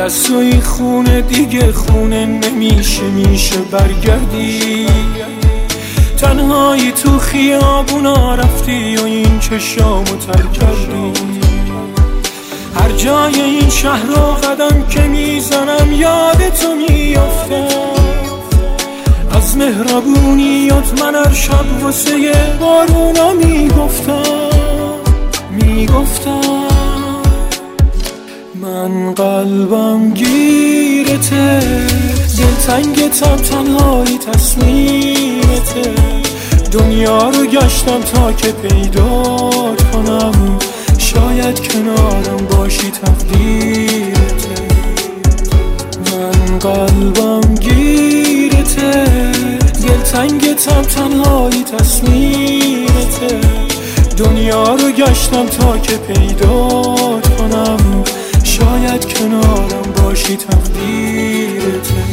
از توی خونه دیگه خونه نمیشه، میشه برگردی. تنهایی تو خیابونا رفتی و این چشامو تر کردی. هر جای این شهر رو قدم که میزنم یاد تو میافتم. از مهربونیات من هر شب واسه بارونا میگفتم من قلبم گیرته، دلتنگتم تنهایی تصمیمته. دنیا رو گشتم تا که پیدات کنم، شاید کنارم باشی تقدیرته. من قلبم گیرته، دلتنگتم تنهایی تصمیمته. دنیا رو گشتم تا که پیدات کنم، شاید کنارم باشی تقدیرته.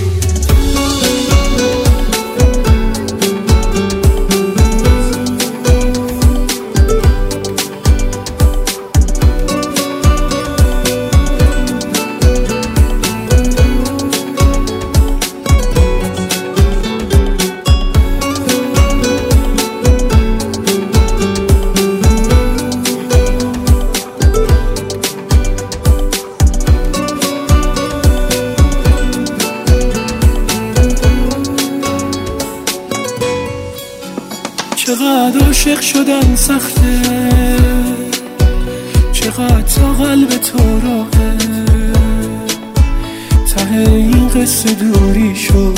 چقدر عاشق شدن سخته، چقدر تا قلب تو راهه. ته این قصه دوری شد،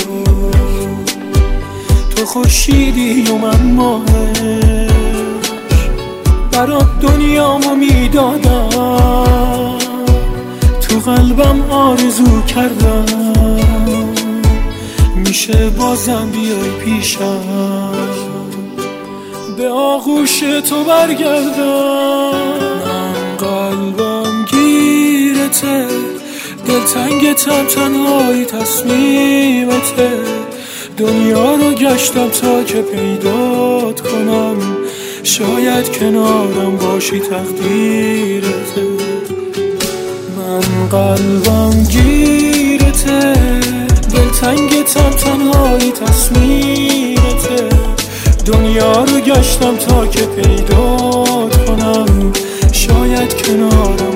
تو خورشیدی و من ماهش. برات دنیامو میدادم، تو قلبم آرزو کردم. میشه بازم بیای پیشم، به آغوش تو برگردم. من قلبم گیرته، دلتنگتم تنهایی تصمیمته. دنیا رو گشتم تا که پیدات کنم، شاید کنارم باشی تقدیرته. من قلبم گیرته، دلتنگتم تنهایی تصمیمته. دنیا رو گشتم تا که پیدات کنم، شاید کنارم